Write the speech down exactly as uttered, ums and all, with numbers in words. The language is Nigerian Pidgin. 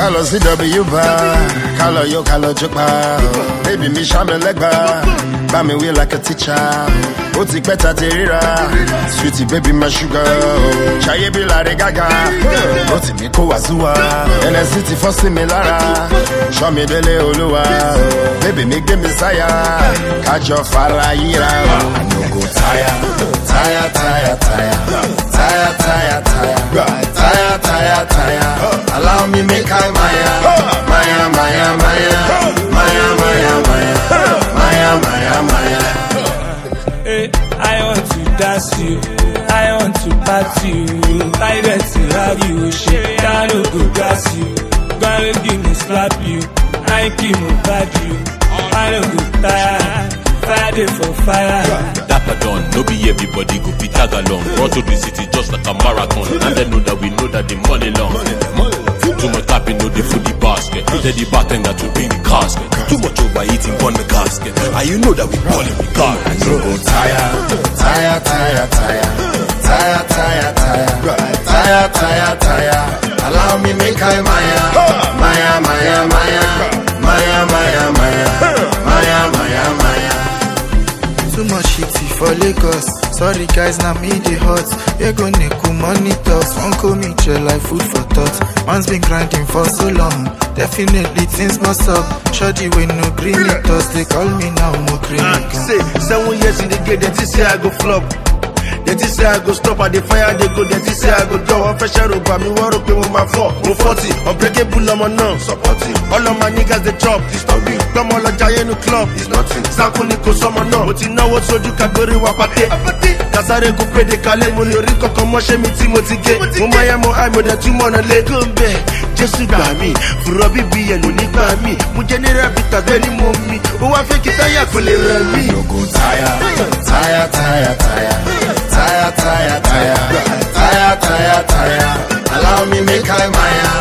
Kalo C W bar, Kalo yo, Kalo Jokba. Baby, me shame legba. Bami we like a teacher. Oti better terira. Sweetie baby, my sugar. Chaye be la gaga. Oti me ko wazua. And a city for similara. Show me the leolua. Baby, make the messiah. Catch your fire. I no go tire. Tire, tire, tire. Tire, tire, tire. Tire, tire, tire. Allow me make I Maya. Maya, Maya, Maya. Maya, Maya, Maya. Maya, Maya, Maya. Hey, I want to dance you. I want to party you. I want to have you. Shit, I no go gas you. Gonna give me slap you. I keep me bad you. I don't go tired. Friday for fire. Dapper done, no be everybody go be tag along. Run to the city just like a marathon. And they know that we know that the money long. Too much tapping, no the food the basket. Tell the bartender to bring the casket. Too much overeating on the casket. And you know that we ball in the car. I no go tire, tire, tire, tire. Tire, tire, tire. Tire, tire, tire. Allow me make I Maya. Maya, Maya, Maya. Maya, Maya, Maya. Maya, Maya, Maya. Too much shitty for Lagos. Sorry guys, now me the hot. You gonna cool money talks. Won't call me chill like food for thought. Man's been grinding for so long. Definitely things must up. Shoddy with no green toss. They call me now more green. Uh, say, seven years in the game, they just say I go flop. They just say I go stop at the fire, they go, they just say I go down. I'm fresh out of me, war up with my four. I'm forty, unbreakable, I'm on now. Supporting all of my niggas, they chop. It's not big, come on, like giant no club. It's nothing. Sakuni ko someone now. But you know what, so you can go to Wapate. Kasare go pay the Kale, money, Rico, come on, shame me, Timothy Gate. Mumaya, mo, I'm with the two money, let go back. Just to buy me, for Robbie B and Unique by me. Mujanera Vita, Delhi, mommy. Who I think it's a yakule, me. No go tire, tire, tire, tire. Tire, tire, tire. Tire, tire, tire. Allow me make I Maya.